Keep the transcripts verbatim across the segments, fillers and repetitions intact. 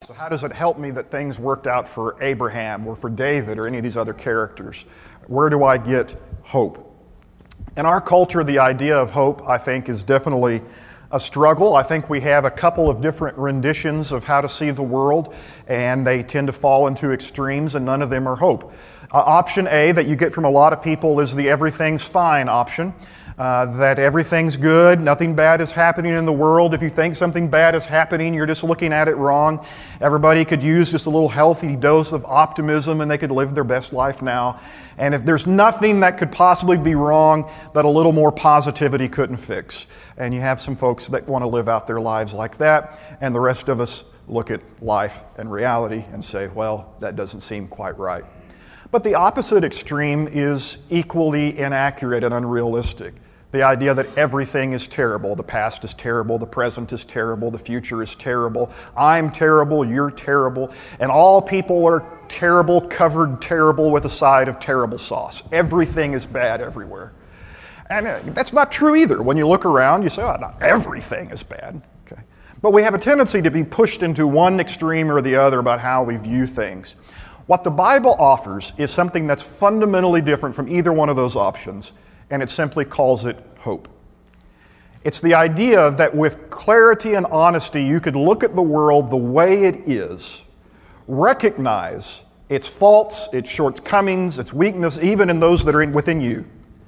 So how does it help me that things worked out for Abraham or for David or any of these other characters? Where do I get hope? In our culture, the idea of hope, I think, is definitely a struggle. I think we have a couple of different renditions of how to see the world, and they tend to fall into extremes, and none of them are hope. Uh, option A that you get from a lot of people is the everything's fine option. Uh, that everything's good, nothing bad is happening in the world. If you think something bad is happening, you're just looking at it wrong. Everybody could use just a little healthy dose of optimism and they could live their best life now. And if there's nothing that could possibly be wrong that a little more positivity couldn't fix. And you have some folks that want to live out their lives like that, and the rest of us look at life and reality and say, well, that doesn't seem quite right. But the opposite extreme is equally inaccurate and unrealistic. The idea that everything is terrible. The past is terrible, the present is terrible, the future is terrible, I'm terrible, you're terrible, and all people are terrible, covered terrible with a side of terrible sauce. Everything is bad everywhere. And uh, that's not true either. When you look around, you say, oh, not everything is bad. Okay. But we have a tendency to be pushed into one extreme or the other about how we view things. What the Bible offers is something that's fundamentally different from either one of those options, and it simply calls it hope. It's the idea that with clarity and honesty, you could look at the world the way it is, recognize its faults, its shortcomings, its weakness, even in those that are in, within you,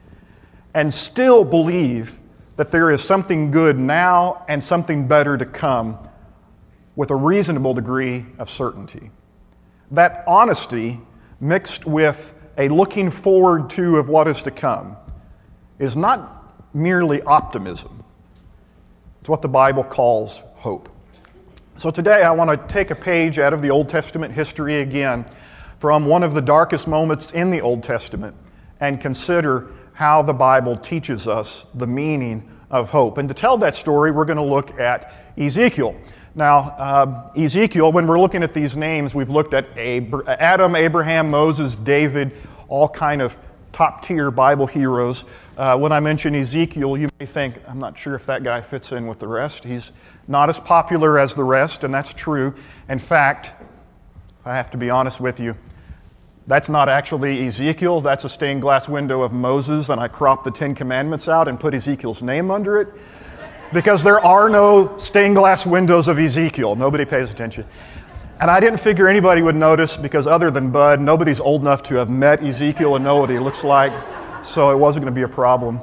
and still believe that there is something good now and something better to come with a reasonable degree of certainty. That honesty mixed with a looking forward to of what is to come is not merely optimism. It's what the Bible calls hope. So today I want to take a page out of the Old Testament history again from one of the darkest moments in the Old Testament and consider how the Bible teaches us the meaning of hope. And to tell that story, we're going to look at Ezekiel. Now, uh, Ezekiel, when we're looking at these names, we've looked at Ab- Adam, Abraham, Moses, David, all kind of top-tier Bible heroes. Uh, when I mention Ezekiel, you may think, I'm not sure if that guy fits in with the rest. He's not as popular as the rest, and that's true. In fact, if I have to be honest with you, that's not actually Ezekiel. That's a stained glass window of Moses, and I cropped the Ten Commandments out and put Ezekiel's name under it. Because there are no stained glass windows of Ezekiel. Nobody pays attention. And I didn't figure anybody would notice because other than Bud, nobody's old enough to have met Ezekiel and know what he looks like. So it wasn't going to be a problem.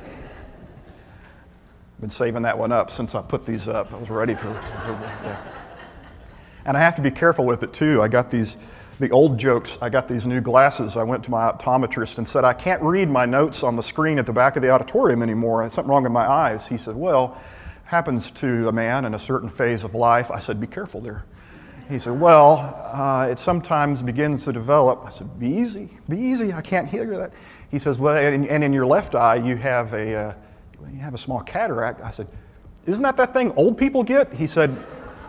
I've been saving that one up since I put these up. I was ready for, for yeah. And I have to be careful with it too. I got these, the old jokes, I got these new glasses. I went to my optometrist and said, I can't read my notes on the screen at the back of the auditorium anymore. There's something wrong with my eyes. He said, well, happens to a man in a certain phase of life. I said, be careful there. He said, well, uh, it sometimes begins to develop. I said, be easy, be easy, I can't hear that. He says, well, and, and in your left eye, you have a, uh, you have a small cataract. I said, isn't that that thing old people get? He said,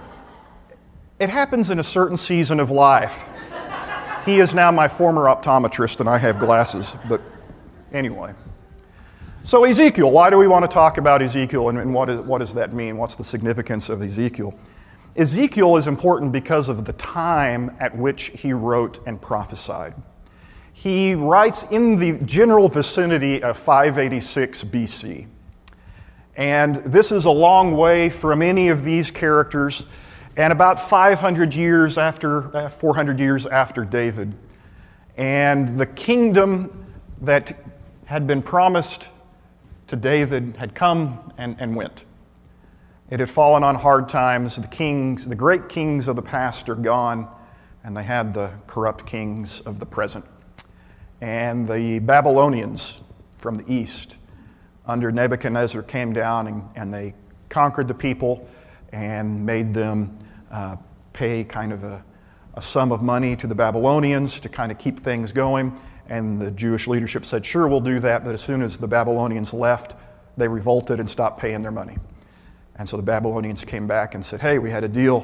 it happens in a certain season of life. He is now my former optometrist, and I have glasses, but anyway. So Ezekiel, why do we want to talk about Ezekiel, and, and what, is, what does that mean? What's the significance of Ezekiel? Ezekiel is important because of the time at which he wrote and prophesied. He writes in the general vicinity of five eighty-six B C. And this is a long way from any of these characters, and about five hundred years after, uh, four hundred years after David. And the kingdom that had been promised to David had come and, and went. It had fallen on hard times. The kings, the great kings of the past are gone, and they had the corrupt kings of the present. And the Babylonians from the east, under Nebuchadnezzar, came down and, and they conquered the people and made them uh, pay kind of a, a sum of money to the Babylonians to kind of keep things going. And the Jewish leadership said, sure, we'll do that. But as soon as the Babylonians left, they revolted and stopped paying their money. And so the Babylonians came back and said, hey, we had a deal.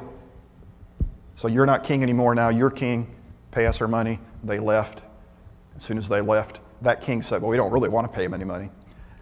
So you're not king anymore now, you're king. Pay us our money. They left. As soon as they left, that king said, well, we don't really want to pay him any money.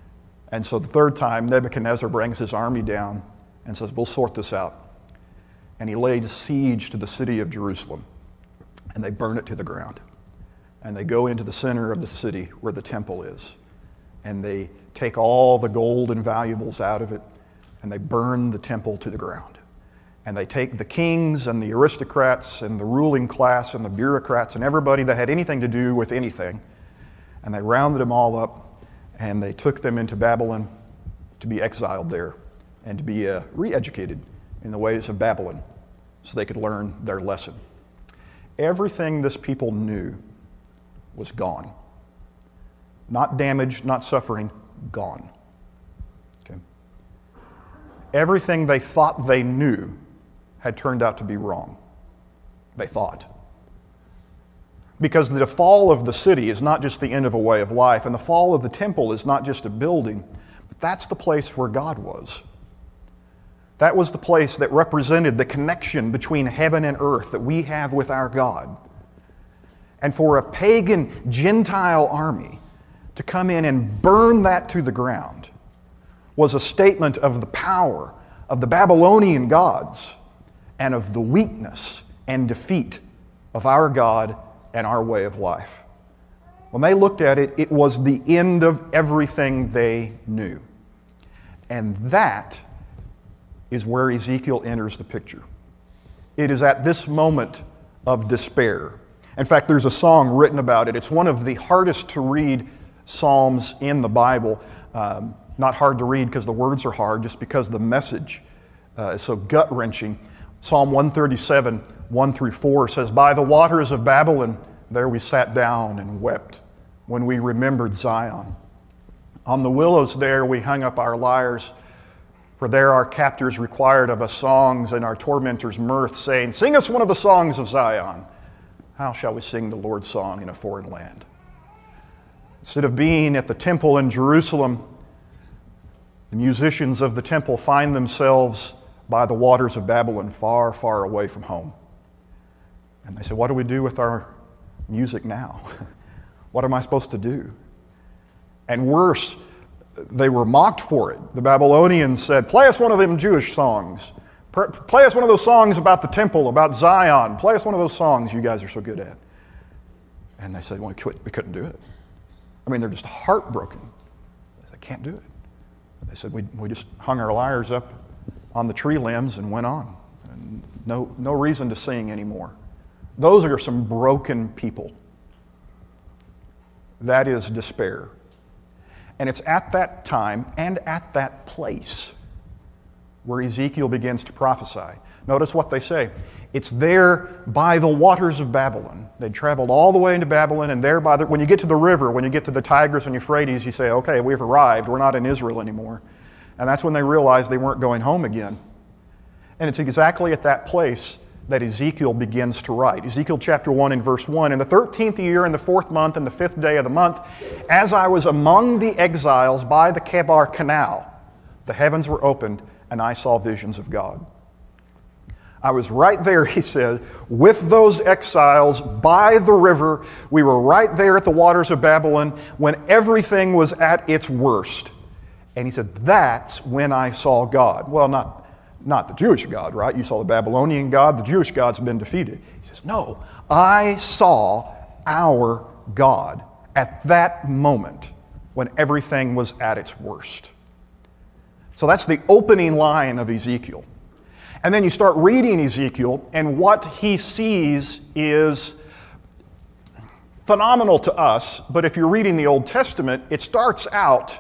And so the third time, Nebuchadnezzar brings his army down and says, we'll sort this out. and he laid siege to the city of Jerusalem, and they burn it to the ground. And they go into the center of the city where the temple is, and they take all the gold and valuables out of it, and they burn the temple to the ground. And they take the kings and the aristocrats and the ruling class and the bureaucrats and everybody that had anything to do with anything, and they rounded them all up, and they took them into Babylon to be exiled there and to be uh, re-educated in the ways of Babylon so they could learn their lesson. Everything this people knew was gone. Not damaged, not suffering, gone. Okay. Everything they thought they knew had turned out to be wrong. They thought. Because the fall of the city is not just the end of a way of life, and the fall of the temple is not just a building, but that's the place where God was. That was the place that represented the connection between heaven and earth that we have with our God. And for a pagan Gentile army to come in and burn that to the ground was a statement of the power of the Babylonian gods and of the weakness and defeat of our God and our way of life. When they looked at it, it was the end of everything they knew. And that is where Ezekiel enters the picture. It is at this moment of despair. In fact, there's a song written about it. It's one of the hardest to read psalms in the Bible. Um, not hard to read because the words are hard, just because the message uh, is so gut-wrenching. Psalm one thirty-seven, one through four says, "By the waters of Babylon, there we sat down and wept when we remembered Zion. On the willows there we hung up our lyres, for there our captors required of us songs and our tormentors mirth, saying, 'Sing us one of the songs of Zion.' How shall we sing the Lord's song in a foreign land?" Instead of being at the temple in Jerusalem, the musicians of the temple find themselves by the waters of Babylon, far, far away from home. And they say, what do we do with our music now? What am I supposed to do? And worse, they were mocked for it. The Babylonians said, play us one of them Jewish songs. Play us one of those songs about the temple, about Zion. Play us one of those songs you guys are so good at. And they said, well, we couldn't, we couldn't do it. I mean, they're just heartbroken. They said, can't do it. And they said, we, we just hung our lyres up on the tree limbs and went on. And no, no reason to sing anymore. Those are some broken people. That is despair. And it's at that time and at that place where Ezekiel begins to prophesy. Notice what they say. It's there by the waters of Babylon. They traveled all the way into Babylon, and there by the, when you get to the river, when you get to the Tigris and Euphrates, you say, okay, we've arrived. We're not in Israel anymore. And that's when they realized they weren't going home again. And it's exactly at that place that Ezekiel begins to write. Ezekiel chapter one and verse one, "In the thirteenth year, in the fourth month, and the fifth day of the month, as I was among the exiles by the Kebar Canal, the heavens were opened, and I saw visions of God." I was right there, he said, with those exiles by the river. We were right there at the waters of Babylon when everything was at its worst. And he said, that's when I saw God. Well, not Not the Jewish God, right? You saw the Babylonian God. The Jewish God's been defeated. He says, no, I saw our God at that moment when everything was at its worst. So that's the opening line of Ezekiel. And then you start reading Ezekiel, and what he sees is phenomenal to us, but if you're reading the Old Testament, it starts out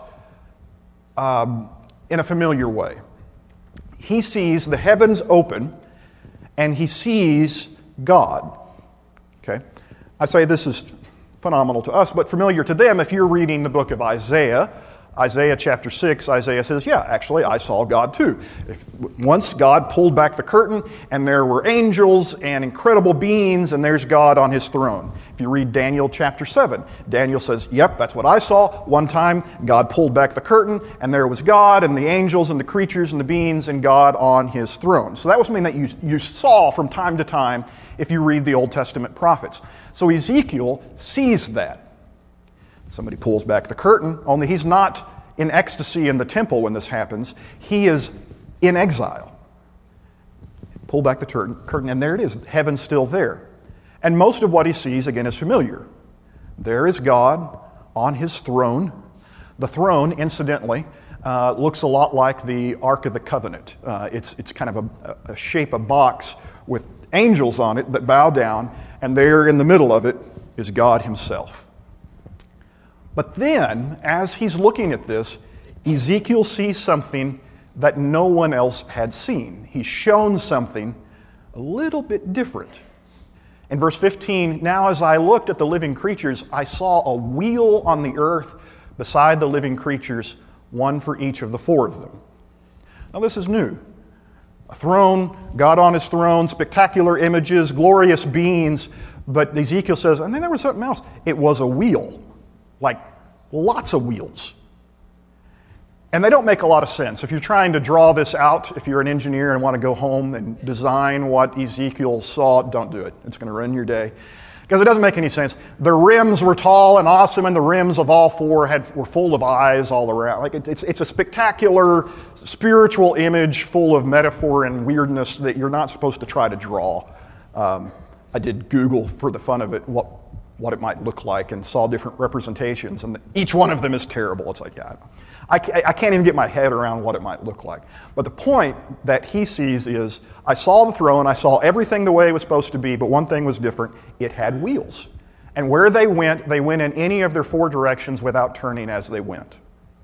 um, in a familiar way. He sees the heavens open, and he sees God. Okay? I say this is phenomenal to us, but familiar to them. If you're reading the book of Isaiah, Isaiah chapter six, Isaiah says, yeah, actually, I saw God too. If, once God pulled back the curtain, and there were angels and incredible beings, and there's God on his throne. If you read Daniel chapter seven, Daniel says, yep, that's what I saw. One time, God pulled back the curtain, and there was God, and the angels, and the creatures, and the beings, and God on his throne. So that was something that you, you saw from time to time if you read the Old Testament prophets. So Ezekiel sees that. Somebody pulls back the curtain, only he's not in ecstasy in the temple when this happens. He is in exile. Pull back the tur- curtain, and there it is. Heaven's still there. And most of what he sees, again, is familiar. There is God on his throne. The throne, incidentally, uh, looks a lot like the Ark of the Covenant. Uh, it's, it's kind of a, a shape, a box with angels on it that bow down, and there in the middle of it is God himself. But then, as he's looking at this, Ezekiel sees something that no one else had seen. He's shown something a little bit different. In verse fifteen, now as I looked at the living creatures, I saw a wheel on the earth beside the living creatures, one for each of the four of them. Now this is new. A throne, God on his throne, spectacular images, glorious beings, but Ezekiel says, and then there was something else. It was a wheel, like lots of wheels. And they don't make a lot of sense. If you're trying to draw this out, if you're an engineer and want to go home and design what Ezekiel saw, don't do it. It's going to ruin your day. Because it doesn't make any sense. The rims were tall and awesome, and the rims of all four had, were full of eyes all around. Like it, it's, it's a spectacular spiritual image full of metaphor and weirdness that you're not supposed to try to draw. Um, I did Google for the fun of it what, what it might look like and saw different representations, and each one of them is terrible. It's like, yeah, I, I can't even get my head around what it might look like. But the point that he sees is, I saw the throne, I saw everything the way it was supposed to be, but one thing was different. It had wheels. And where they went, they went in any of their four directions without turning as they went.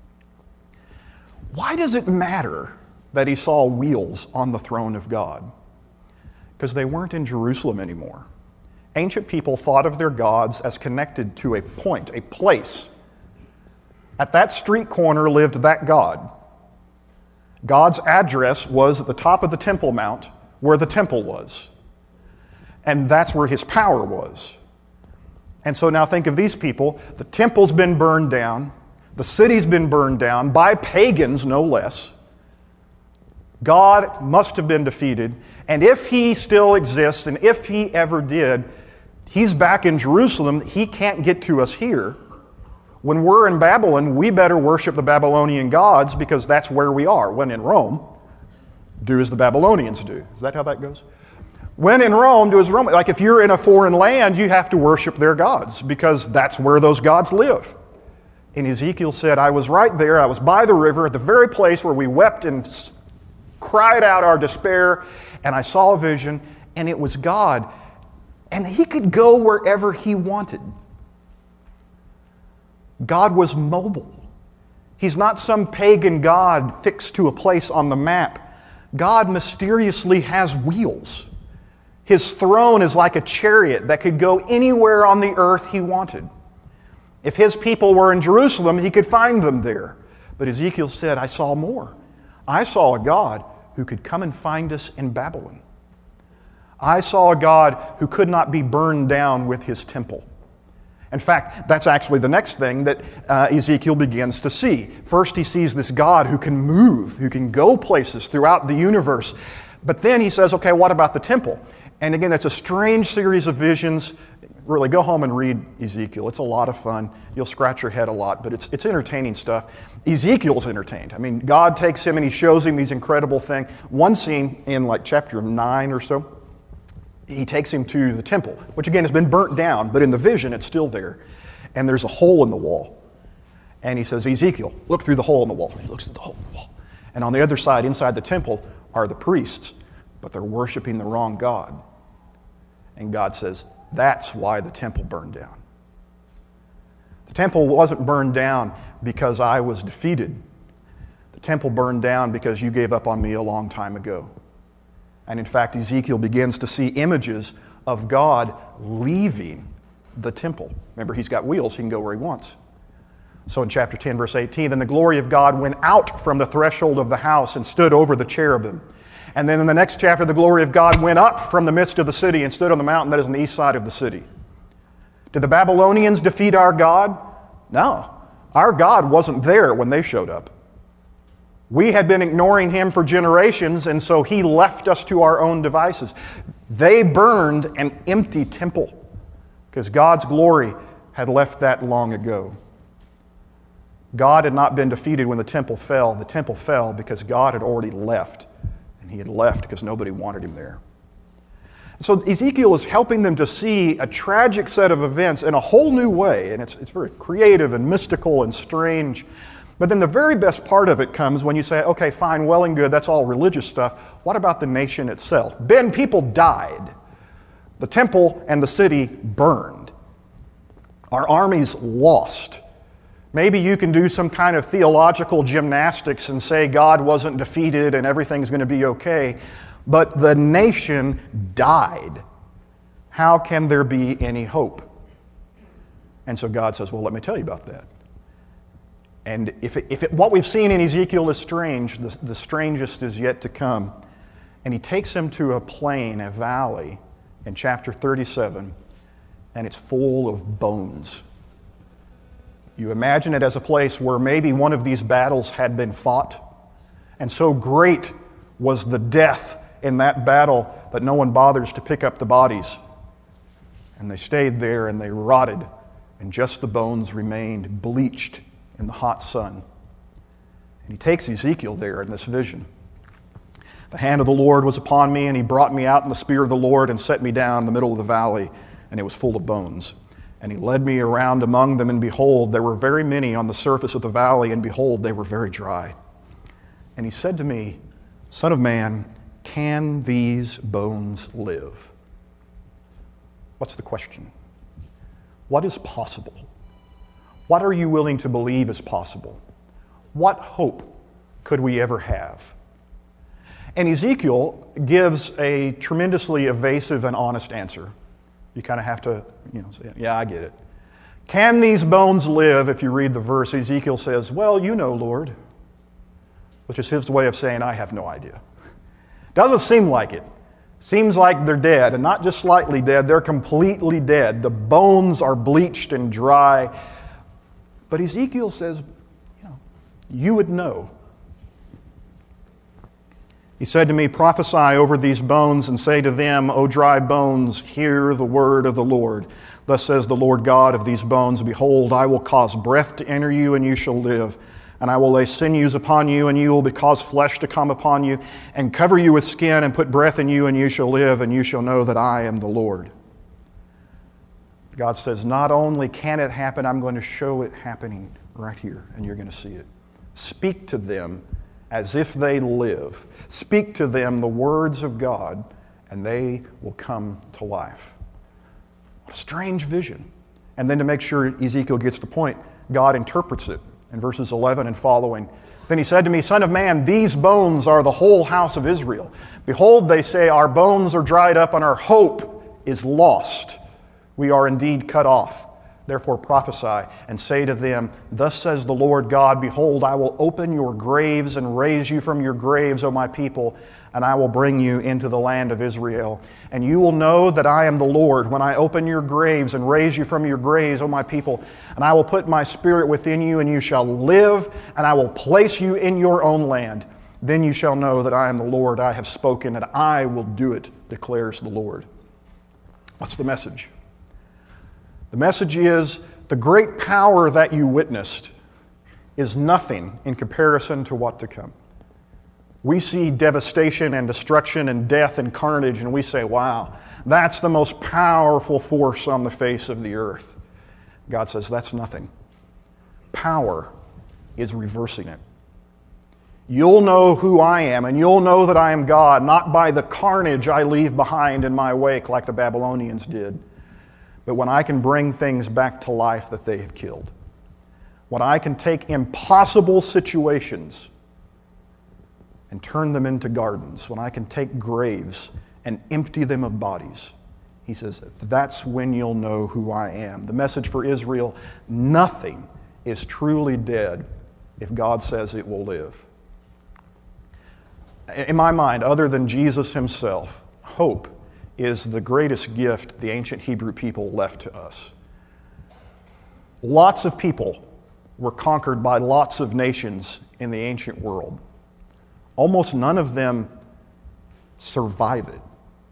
Why does it matter that he saw wheels on the throne of God? Because they weren't in Jerusalem anymore. Ancient people thought of their gods as connected to a point, a place. At that street corner lived that God. God's address was at the top of the Temple Mount, where the temple was. And that's where his power was. And so now think of these people. The temple's been burned down. The city's been burned down by pagans, no less. God must have been defeated. And if he still exists, and if he ever did, he's back in Jerusalem. He can't get to us here. When we're in Babylon, we better worship the Babylonian gods because that's where we are. When in Rome, do as the Babylonians do. Is that how that goes? When in Rome, do as Rome. Like if you're in a foreign land, you have to worship their gods because that's where those gods live. And Ezekiel said, I was right there. I was by the river at the very place where we wept and cried out our despair. And I saw a vision, and it was God. And he could go wherever he wanted. God was mobile. He's not some pagan god fixed to a place on the map. God mysteriously has wheels. His throne is like a chariot that could go anywhere on the earth he wanted. If his people were in Jerusalem, he could find them there. But Ezekiel said, I saw more. I saw a God who could come and find us in Babylon. I saw a God who could not be burned down with his temple. In fact, that's actually the next thing that uh, Ezekiel begins to see. First, he sees this God who can move, who can go places throughout the universe. But then he says, okay, what about the temple? And again, that's a strange series of visions. Really, go home and read Ezekiel. It's a lot of fun. You'll scratch your head a lot, but it's, it's entertaining stuff. Ezekiel's entertained. I mean, God takes him and he shows him these incredible things. One scene in like chapter nine or so, he takes him to the temple, which again has been burnt down, but in the vision it's still there. And there's a hole in the wall. And he says, Ezekiel, look through the hole in the wall. And he looks at the hole in the wall. And on the other side, inside the temple, are the priests, but they're worshiping the wrong God. And God says, that's why the temple burned down. The temple wasn't burned down because I was defeated. The temple burned down because you gave up on me a long time ago. And in fact, Ezekiel begins to see images of God leaving the temple. Remember, he's got wheels, he can go where he wants. So in chapter ten, verse eighteen, then the glory of God went out from the threshold of the house and stood over the cherubim. And then in the next chapter, the glory of God went up from the midst of the city and stood on the mountain that is on the east side of the city. Did the Babylonians defeat our God? No. Our God wasn't there when they showed up. We had been ignoring him for generations, and so he left us to our own devices. They burned an empty temple because God's glory had left that long ago. God had not been defeated when the temple fell. The temple fell because God had already left, And he had left because nobody wanted him there. So Ezekiel is helping them to see a tragic set of events in a whole new way, and it's, it's very creative and mystical and strange. But then the very best part of it comes when you say, okay, fine, well and good, that's all religious stuff. What about the nation itself? Ben, people died. The temple and the city burned. Our armies lost. Maybe you can do some kind of theological gymnastics and say God wasn't defeated and everything's going to be okay. But the nation died. How can there be any hope? And so God says, well, let me tell you about that. And if, it, if it, what we've seen in Ezekiel is strange, the, the strangest is yet to come. And he takes him to a plain, a valley, in chapter thirty-seven, and it's full of bones. You imagine it as a place where maybe one of these battles had been fought, and so great was the death in that battle that no one bothers to pick up the bodies. And they stayed there and they rotted, and just the bones remained bleached in the hot sun. And he takes Ezekiel there in this vision. The hand of the Lord was upon me, and he brought me out in the spear of the Lord and set me down in the middle of the valley, and it was full of bones. And he led me around among them, and behold, there were very many on the surface of the valley, and behold, they were very dry. And he said to me, Son of man, can these bones live? What's the question? What is possible? What are you willing to believe is possible? What hope could we ever have? And Ezekiel gives a tremendously evasive and honest answer. You kind of have to, you know, say, yeah, I get it. Can these bones live? If you read the verse, Ezekiel says, well, you know, Lord, which is his way of saying, I have no idea. Doesn't seem like it. Seems like they're dead, and not just slightly dead, they're completely dead. The bones are bleached and dry. But Ezekiel says, you know, you would know. He said to me, prophesy over these bones and say to them, O dry bones, hear the word of the Lord. Thus says the Lord God of these bones, behold, I will cause breath to enter you, and you shall live. And I will lay sinews upon you, and you will cause flesh to come upon you, and cover you with skin, and put breath in you, and you shall live, and you shall know that I am the Lord. God says, not only can it happen, I'm going to show it happening right here, and you're going to see it. Speak to them as if they live. Speak to them the words of God, and they will come to life. What a strange vision. And then to make sure Ezekiel gets the point, God interprets it in verses eleven and following. Then he said to me, Son of man, these bones are the whole house of Israel. Behold, they say, our bones are dried up, and our hope is lost. We are indeed cut off. Therefore prophesy and say to them, Thus says the Lord God, behold, I will open your graves and raise you from your graves, O my people, and I will bring you into the land of Israel. And you will know that I am the Lord when I open your graves and raise you from your graves, O my people. And I will put my spirit within you, and you shall live, and I will place you in your own land. Then you shall know that I am the Lord. I have spoken, and I will do it, declares the Lord. What's the message? The message is, the great power that you witnessed is nothing in comparison to what to come. We see devastation and destruction and death and carnage, and we say, wow, that's the most powerful force on the face of the earth. God says, that's nothing. Power is reversing it. You'll know who I am, and you'll know that I am God, not by the carnage I leave behind in my wake like the Babylonians did, but when I can bring things back to life that they have killed. When I can take impossible situations and turn them into gardens. When I can take graves and empty them of bodies. He says, that's when you'll know who I am. The message for Israel, nothing is truly dead if God says it will live. In my mind, other than Jesus himself, hope is the greatest gift the ancient Hebrew people left to us. Lots of people were conquered by lots of nations in the ancient world. Almost none of them survive it.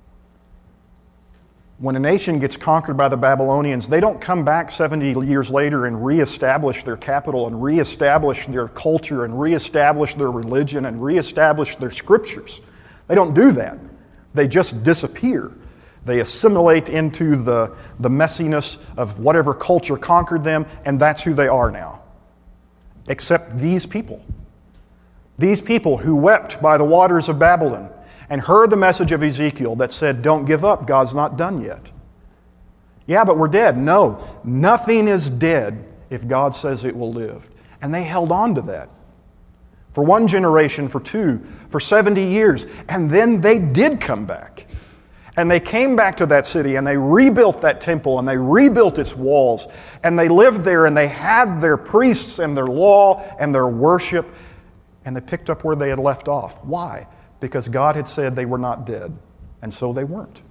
When a nation gets conquered by the Babylonians, they don't come back seventy years later and reestablish their capital and reestablish their culture and reestablish their religion and reestablish their scriptures. They don't do that. They just disappear. They assimilate into the, the messiness of whatever culture conquered them, and that's who they are now. Except these people. These people who wept by the waters of Babylon and heard the message of Ezekiel that said, don't give up, God's not done yet. Yeah, but we're dead. No, nothing is dead if God says it will live. And they held on to that. For one generation, for two, for seventy years. And then they did come back. And they came back to that city and they rebuilt that temple and they rebuilt its walls. And they lived there and they had their priests and their law and their worship. And they picked up where they had left off. Why? Because God had said they were not dead. And so they weren't.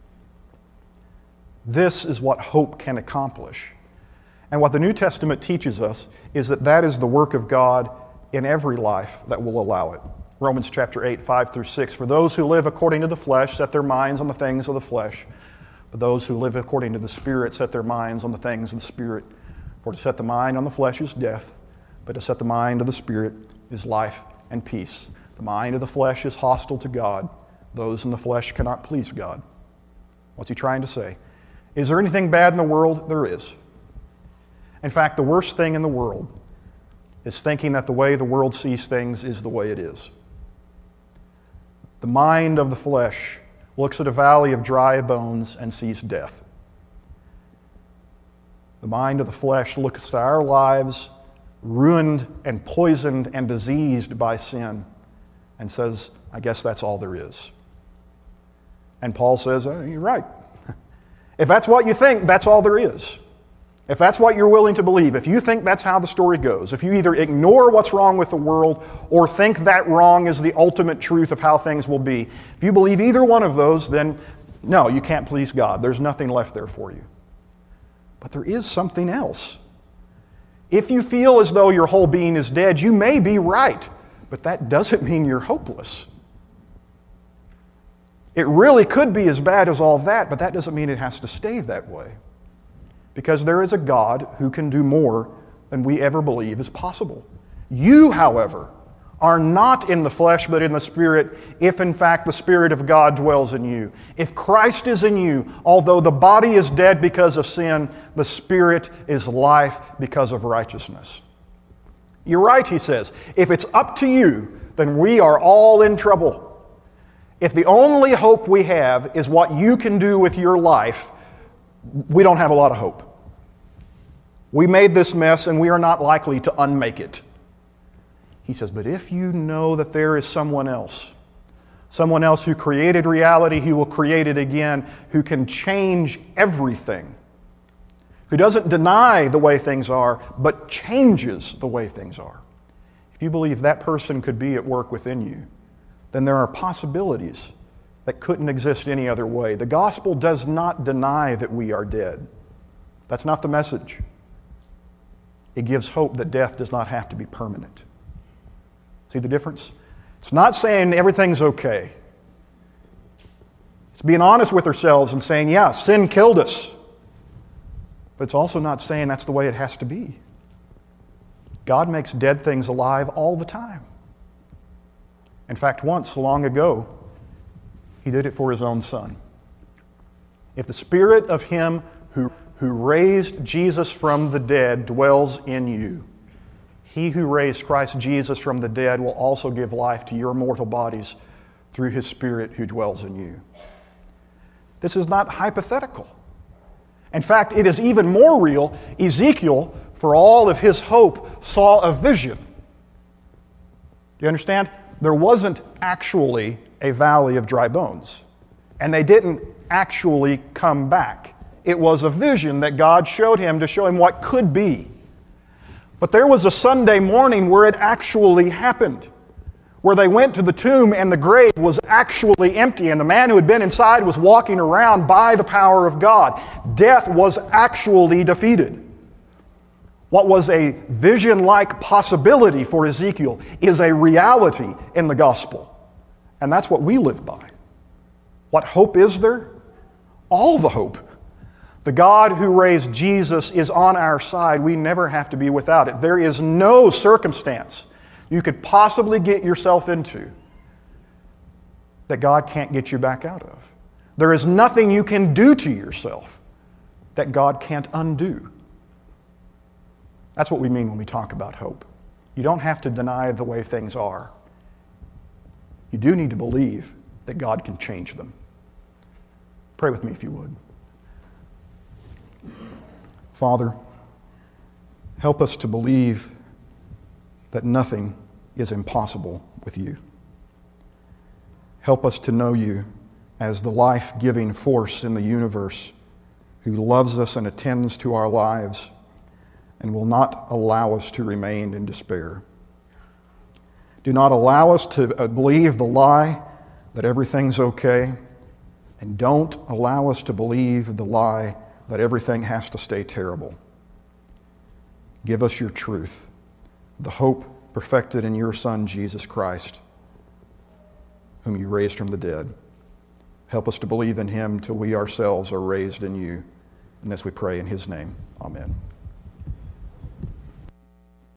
This is what hope can accomplish. And what the New Testament teaches us is that that is the work of God in every life that will allow it. Romans chapter eight, five through six. For those who live according to the flesh set their minds on the things of the flesh. But those who live according to the Spirit set their minds on the things of the Spirit. For to set the mind on the flesh is death, but to set the mind of the Spirit is life and peace. The mind of the flesh is hostile to God. Those in the flesh cannot please God. What's he trying to say? Is there anything bad in the world? There is. In fact, the worst thing in the world is thinking that the way the world sees things is the way it is. The mind of the flesh looks at a valley of dry bones and sees death. The mind of the flesh looks at our lives ruined and poisoned and diseased by sin and says, I guess that's all there is. And Paul says, oh, you're right. If that's what you think, that's all there is. If that's what you're willing to believe, if you think that's how the story goes, if you either ignore what's wrong with the world or think that wrong is the ultimate truth of how things will be, if you believe either one of those, then no, you can't please God. There's nothing left there for you. But there is something else. If you feel as though your whole being is dead, you may be right, but that doesn't mean you're hopeless. It really could be as bad as all that, but that doesn't mean it has to stay that way. Because there is a God who can do more than we ever believe is possible. You, however, are not in the flesh but in the Spirit, if in fact the Spirit of God dwells in you. If Christ is in you, although the body is dead because of sin, the Spirit is life because of righteousness. You're right, he says. If it's up to you, then we are all in trouble. If the only hope we have is what you can do with your life, we don't have a lot of hope. We made this mess and we are not likely to unmake it. He says, but if you know that there is someone else, someone else who created reality, who will create it again, who can change everything, who doesn't deny the way things are, but changes the way things are. If you believe that person could be at work within you, then there are possibilities that couldn't exist any other way. The gospel does not deny that we are dead. That's not the message. It gives hope that death does not have to be permanent. See the difference? It's not saying everything's okay. It's being honest with ourselves and saying, yeah, sin killed us. But it's also not saying that's the way it has to be. God makes dead things alive all the time. In fact, once, long ago, He did it for His own Son. If the Spirit of Him who, who raised Jesus from the dead dwells in you, He who raised Christ Jesus from the dead will also give life to your mortal bodies through His Spirit who dwells in you. This is not hypothetical. In fact, it is even more real. Ezekiel, for all of his hope, saw a vision. Do you understand? There wasn't actually a valley of dry bones, and they didn't actually come back. It was a vision that God showed him to show him what could be. But there was a Sunday morning where it actually happened, where they went to the tomb and the grave was actually empty, and the man who had been inside was walking around by the power of God. Death was actually defeated. What was a vision-like possibility for Ezekiel is a reality in the gospel. And that's what we live by. What hope is there? All the hope. The God who raised Jesus is on our side. We never have to be without it. There is no circumstance you could possibly get yourself into that God can't get you back out of. There is nothing you can do to yourself that God can't undo. That's what we mean when we talk about hope. You don't have to deny the way things are. You do need to believe that God can change them. Pray with me if you would. Father, help us to believe that nothing is impossible with you. Help us to know you as the life-giving force in the universe who loves us and attends to our lives and will not allow us to remain in despair. Do not allow us to believe the lie that everything's okay, and don't allow us to believe the lie that everything has to stay terrible. Give us your truth, the hope perfected in your Son, Jesus Christ, whom you raised from the dead. Help us to believe in him till we ourselves are raised in you. And this we pray in his name. Amen.